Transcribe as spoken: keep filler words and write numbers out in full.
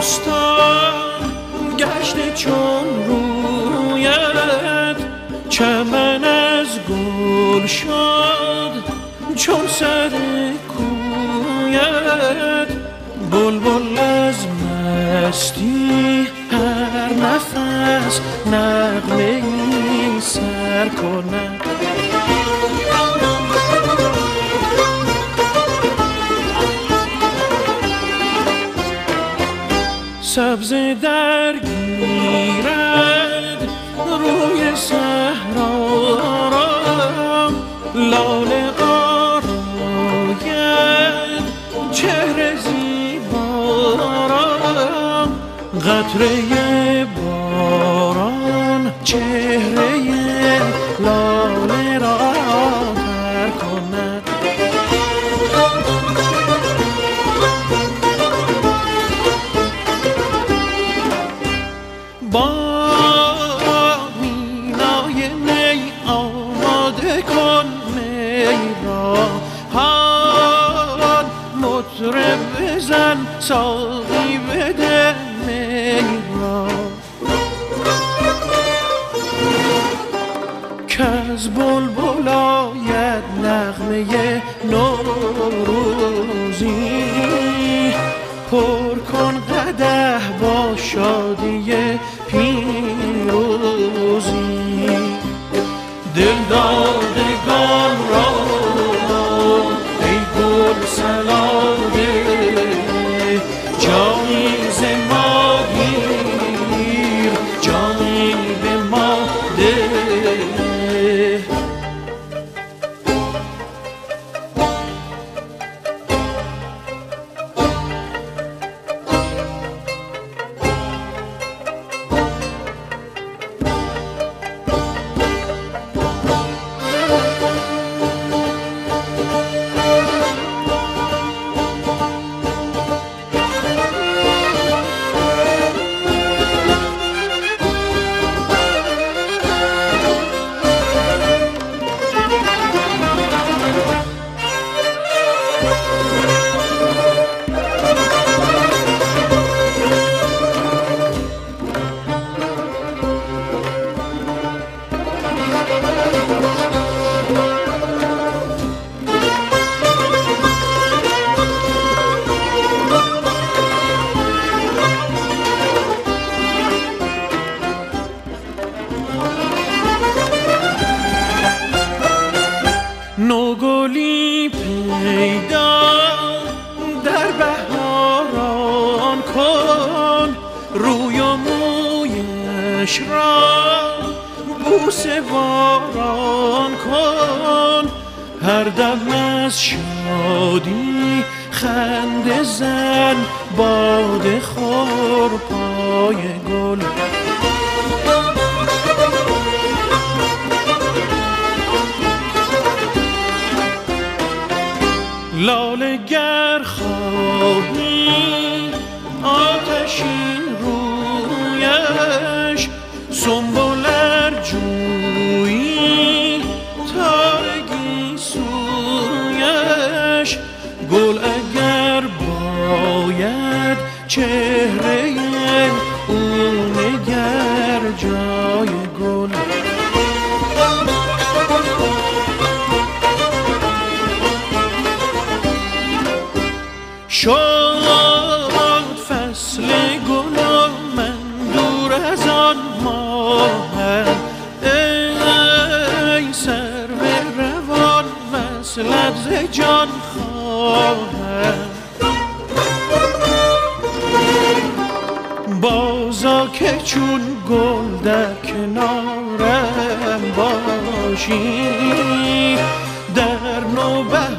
بوستان گشته چون رویت، چمن از گل شد چون سر کویت. بلبل از مستی هر نفس نغمه ای سر کند. سبزه درگیرد روی صحرا را، لاله آراید چهره زیبا را. قطره باران چهره لاله را تر کند. با مینای می آماده کن می را، حال مطرب بزن ساقی بده می را. کز بلبل آید نغمه نوروزی، پر کن قدح با شادی پیروزی. دلدادگان را ای گل سلاده، جایی ز ما گیر جایی به ما ده. نوگلی پیدا در بهاران کن، روی و مویش را بوسه باران کن. هر دم از شادی خنده زن، باده خور پای گل. لاله گر خواهی آتشین رویش، سنبل ار جویی تارگی سویش. گل اگر باید چهره او نگر جای گل. شد فصل گل و من دور از آن ماهم، ای سرو روان وصلت ز جان خواهم. بازا که چون گل در کنارم باشی، در نوبت